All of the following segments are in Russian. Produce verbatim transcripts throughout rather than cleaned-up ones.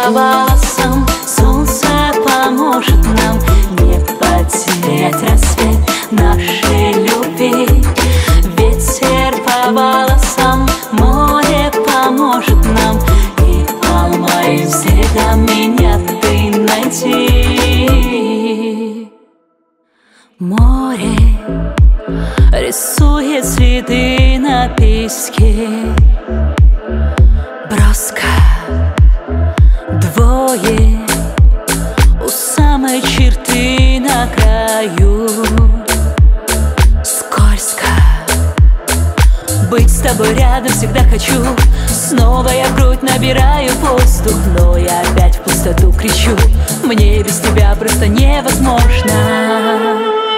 по волосам, солнце поможет нам не потерять рассвет нашей любви. Ветер по волосам, море поможет нам, и по моим следам меня ты найди. Море рисует следы на песке, броска, двое у самой черты на краю. Скользко быть с тобой рядом всегда хочу. Снова я в грудь набираю воздух, но я опять в пустоту кричу: мне без тебя просто невозможно.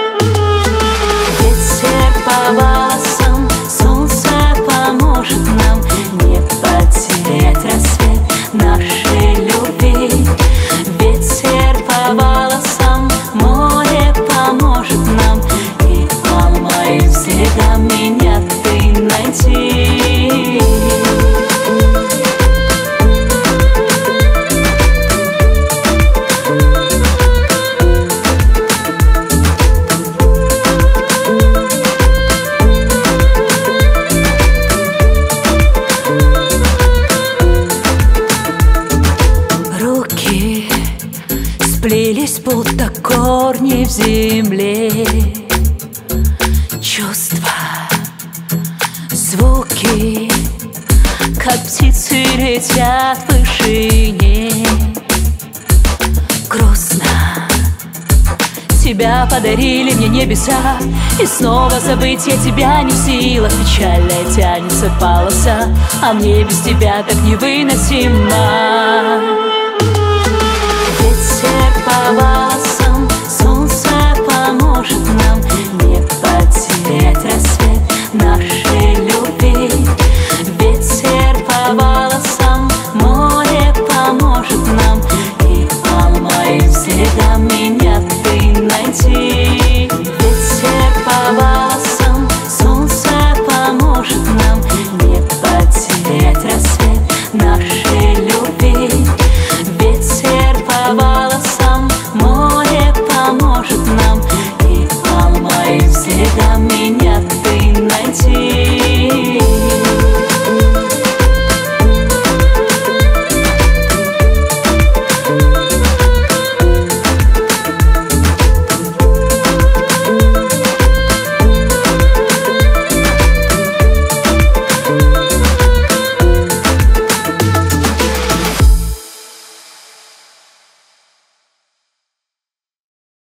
Ветер по волосам, солнце поможет нам не потерять рассвет нашей любви. Ветер по волосам, море поможет нам, и по моим следам меня ты найди. Сплелись будто корни в земле, чувства, звуки, как птицы летят в вышине. Грустно, тебя подарили мне небеса, и снова забыть я тебя не в силах. Печальная тянется полоса, а мне без тебя так невыносимо. Ветер по волосам,